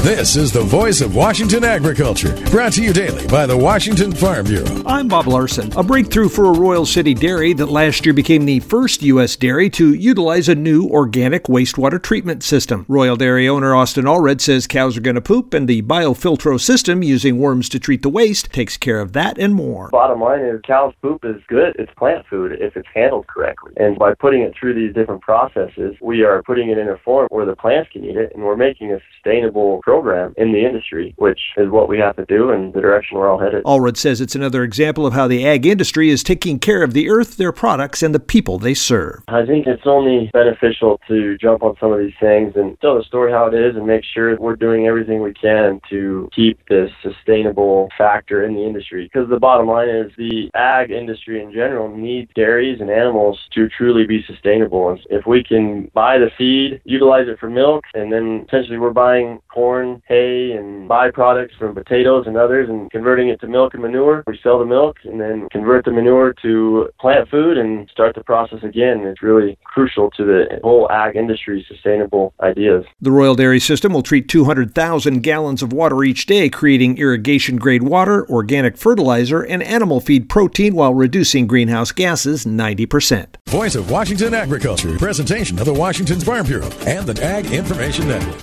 This is the voice of Washington agriculture, brought to you daily by the Washington Farm Bureau. I'm Bob Larson. A breakthrough for a Royal City dairy that last year became the first U.S. dairy to utilize a new organic wastewater treatment system. Royal Dairy owner Austin Allred says cows are going to poop, and the BioFiltro system, using worms to treat the waste, takes care of that and more. Bottom line is cow's poop is good. It's plant food if it's handled correctly. And by putting it through these different processes, we are putting it in a form where the plants can eat it, and we're making a sustainable program in the industry, which is what we have to do and the direction we're all headed. Allred says it's another example of how the ag industry is taking care of the earth, their products, and the people they serve. I think it's only beneficial to jump on some of these things and tell the story how it is and make sure we're doing everything we can to keep this sustainable factor in the industry. Because the bottom line is the ag industry in general needs dairies and animals to truly be sustainable. And if we can buy the feed, utilize it for milk, and then essentially we're buying corn, hay, and byproducts from potatoes and others and converting it to milk and manure. We sell the milk and then convert the manure to plant food and start the process again. It's really crucial to the whole ag industry's sustainable ideas. The Royal Dairy system will treat 200,000 gallons of water each day, creating irrigation-grade water, organic fertilizer, and animal feed protein while reducing greenhouse gases 90%. Voice of Washington agriculture, presentation of the Washington Farm Bureau and the Ag Information Network.